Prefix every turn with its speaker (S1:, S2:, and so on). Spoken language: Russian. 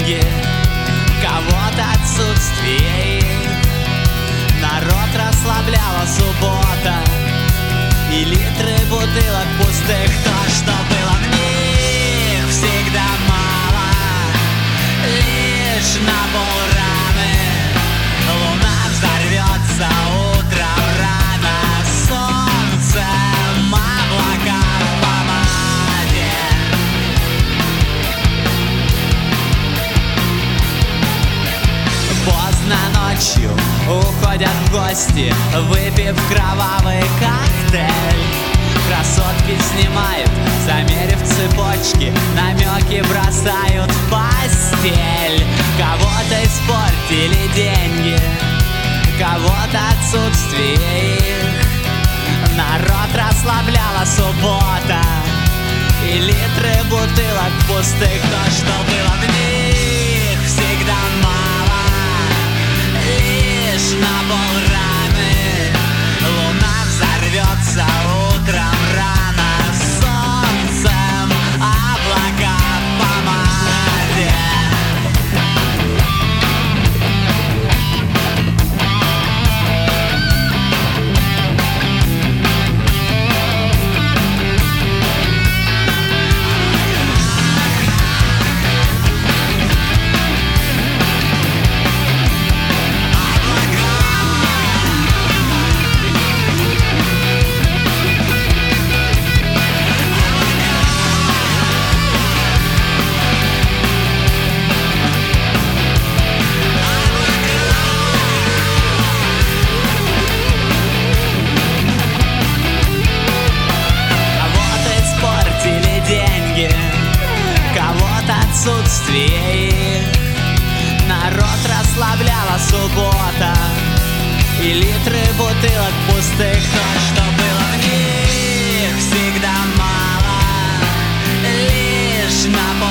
S1: деньги, кого-то отсутствие их. Народ расслабляла суббота и литры бутылок пустых. То, что было в них, всегда мало, лишь на полраны. Луна взорвется утром рано, солнцем облака в помаде. Поздно ночью уходят в гости, выпив кровавый коктейль. Красотки снимают, замерив цепочки, намеки бросают в постель. Кого-то испортили деньги, кого-то отсутствие их. Народ расслабляла суббота и литры бутылок пустых. То, что было в них, всегда мало, лишь на полраны. Луна взорвется утром рано, солнцем облака в помаде. Отсутствие их. Народ расслабляла суббота и литры бутылок пустых. То, что было в них, всегда мало, лишь на